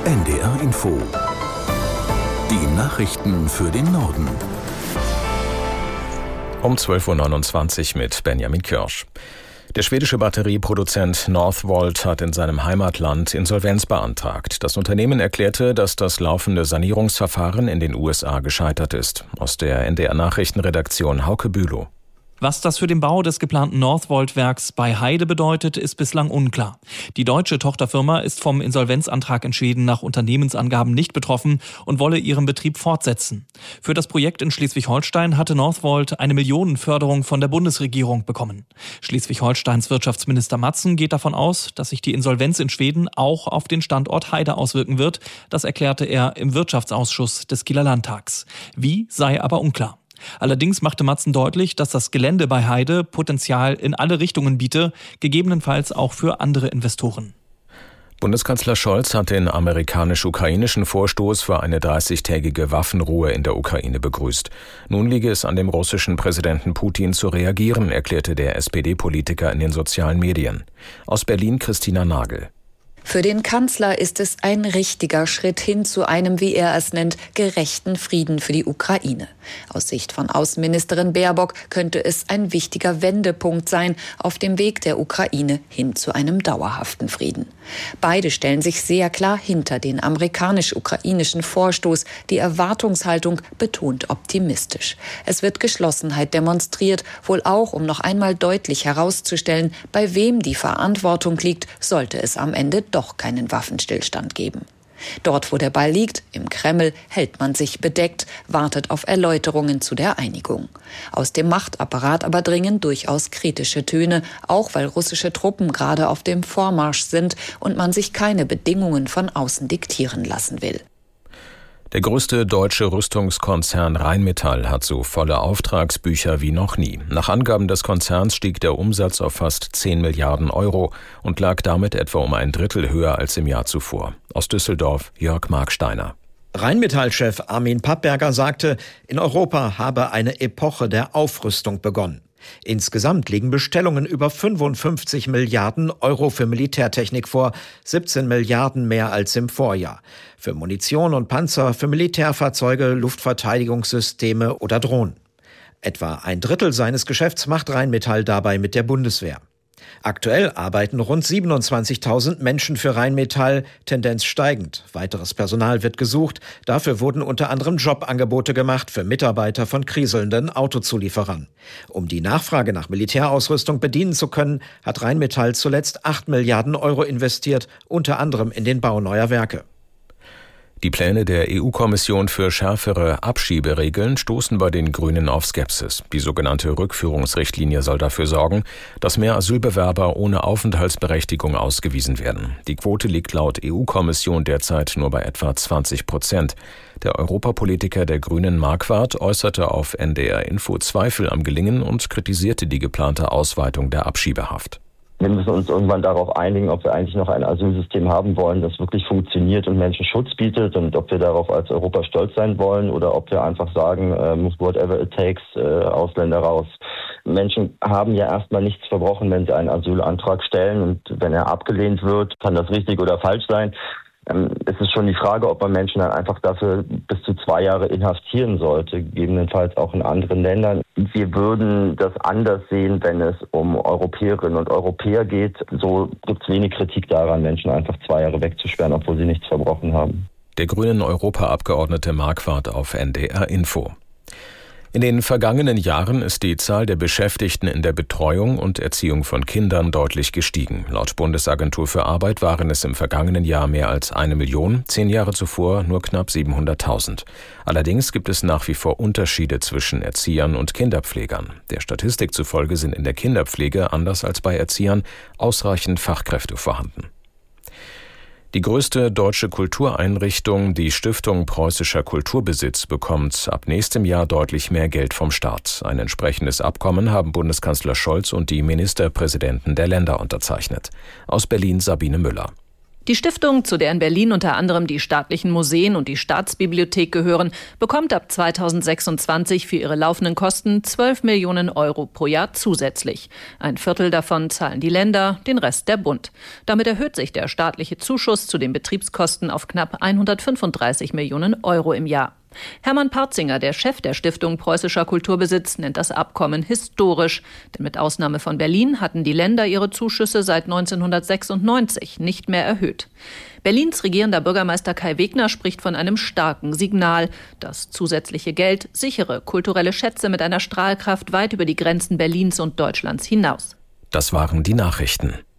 NDR Info. Die Nachrichten für den Norden. Um 12.29 Uhr mit Benjamin Kirsch. Der schwedische Batterieproduzent Northvolt hat in seinem Heimatland Insolvenz beantragt. Das Unternehmen erklärte, dass das laufende Sanierungsverfahren in den USA gescheitert ist. Aus der NDR-Nachrichtenredaktion Hauke Bülow. Was das für den Bau des geplanten Northvolt-Werks bei Heide bedeutet, ist bislang unklar. Die deutsche Tochterfirma ist vom Insolvenzantrag in Schweden nach Unternehmensangaben nicht betroffen und wolle ihren Betrieb fortsetzen. Für das Projekt in Schleswig-Holstein hatte Northvolt eine Millionenförderung von der Bundesregierung bekommen. Schleswig-Holsteins Wirtschaftsminister Matzen geht davon aus, dass sich die Insolvenz in Schweden auch auf den Standort Heide auswirken wird. Das erklärte er im Wirtschaftsausschuss des Kieler Landtags. Wie, sei aber unklar. Allerdings machte Matzen deutlich, dass das Gelände bei Heide Potenzial in alle Richtungen biete, gegebenenfalls auch für andere Investoren. Bundeskanzler Scholz hat den amerikanisch-ukrainischen Vorstoß für eine 30-tägige Waffenruhe in der Ukraine begrüßt. Nun liege es an dem russischen Präsidenten Putin zu reagieren, erklärte der SPD-Politiker in den sozialen Medien. Aus Berlin Christina Nagel. Für den Kanzler ist es ein richtiger Schritt hin zu einem, wie er es nennt, gerechten Frieden für die Ukraine. Aus Sicht von Außenministerin Baerbock könnte es ein wichtiger Wendepunkt sein auf dem Weg der Ukraine hin zu einem dauerhaften Frieden. Beide stellen sich sehr klar hinter den amerikanisch-ukrainischen Vorstoß. Die Erwartungshaltung betont optimistisch. Es wird Geschlossenheit demonstriert, wohl auch, um noch einmal deutlich herauszustellen, bei wem die Verantwortung liegt, sollte es am Ende doch keinen Waffenstillstand geben. Dort, wo der Ball liegt, im Kreml, hält man sich bedeckt, wartet auf Erläuterungen zu der Einigung. Aus dem Machtapparat aber dringen durchaus kritische Töne, auch weil russische Truppen gerade auf dem Vormarsch sind und man sich keine Bedingungen von außen diktieren lassen will. Der größte deutsche Rüstungskonzern Rheinmetall hat so volle Auftragsbücher wie noch nie. Nach Angaben des Konzerns stieg der Umsatz auf fast 10 Milliarden Euro und lag damit etwa um ein Drittel höher als im Jahr zuvor. Aus Düsseldorf Jörg Marksteiner. Rheinmetall-Chef Armin Pappberger sagte, in Europa habe eine Epoche der Aufrüstung begonnen. Insgesamt liegen Bestellungen über 55 Milliarden Euro für Militärtechnik vor, 17 Milliarden mehr als im Vorjahr. Für Munition und Panzer, für Militärfahrzeuge, Luftverteidigungssysteme oder Drohnen. Etwa ein Drittel seines Geschäfts macht Rheinmetall dabei mit der Bundeswehr. Aktuell arbeiten rund 27.000 Menschen für Rheinmetall, Tendenz steigend. Weiteres Personal wird gesucht. Dafür wurden unter anderem Jobangebote gemacht für Mitarbeiter von kriselnden Autozulieferern. Um die Nachfrage nach Militärausrüstung bedienen zu können, hat Rheinmetall zuletzt 8 Milliarden Euro investiert, unter anderem in den Bau neuer Werke. Die Pläne der EU-Kommission für schärfere Abschieberegeln stoßen bei den Grünen auf Skepsis. Die sogenannte Rückführungsrichtlinie soll dafür sorgen, dass mehr Asylbewerber ohne Aufenthaltsberechtigung ausgewiesen werden. Die Quote liegt laut EU-Kommission derzeit nur bei etwa 20%. Der Europapolitiker der Grünen Marquardt äußerte auf NDR Info Zweifel am Gelingen und kritisierte die geplante Ausweitung der Abschiebehaft. Wir müssen uns irgendwann darauf einigen, ob wir eigentlich noch ein Asylsystem haben wollen, das wirklich funktioniert und Menschen Schutz bietet und ob wir darauf als Europa stolz sein wollen oder ob wir einfach sagen, whatever it takes, Ausländer raus. Menschen haben ja erstmal nichts verbrochen, wenn sie einen Asylantrag stellen und wenn er abgelehnt wird, kann das richtig oder falsch sein. Es ist schon die Frage, ob man Menschen dann einfach dafür bis zu 2 Jahre inhaftieren sollte, gegebenenfalls auch in anderen Ländern. Wir würden das anders sehen, wenn es um Europäerinnen und Europäer geht. So gibt es wenig Kritik daran, Menschen einfach 2 Jahre wegzusperren, obwohl sie nichts verbrochen haben. Der grünen Europaabgeordnete Marquardt auf NDR Info. In den vergangenen Jahren ist die Zahl der Beschäftigten in der Betreuung und Erziehung von Kindern deutlich gestiegen. Laut Bundesagentur für Arbeit waren es im vergangenen Jahr mehr als 1 Million, 10 Jahre zuvor nur knapp 700.000. Allerdings gibt es nach wie vor Unterschiede zwischen Erziehern und Kinderpflegern. Der Statistik zufolge sind in der Kinderpflege, anders als bei Erziehern, ausreichend Fachkräfte vorhanden. Die größte deutsche Kultureinrichtung, die Stiftung Preußischer Kulturbesitz, bekommt ab nächstem Jahr deutlich mehr Geld vom Staat. Ein entsprechendes Abkommen haben Bundeskanzler Scholz und die Ministerpräsidenten der Länder unterzeichnet. Aus Berlin Sabine Müller. Die Stiftung, zu der in Berlin unter anderem die staatlichen Museen und die Staatsbibliothek gehören, bekommt ab 2026 für ihre laufenden Kosten 12 Millionen Euro pro Jahr zusätzlich. Ein Viertel davon zahlen die Länder, den Rest der Bund. Damit erhöht sich der staatliche Zuschuss zu den Betriebskosten auf knapp 135 Millionen Euro im Jahr. Hermann Partzinger, der Chef der Stiftung Preußischer Kulturbesitz, nennt das Abkommen historisch. Denn mit Ausnahme von Berlin hatten die Länder ihre Zuschüsse seit 1996 nicht mehr erhöht. Berlins regierender Bürgermeister Kai Wegner spricht von einem starken Signal. Das zusätzliche Geld sichere kulturelle Schätze mit einer Strahlkraft weit über die Grenzen Berlins und Deutschlands hinaus. Das waren die Nachrichten.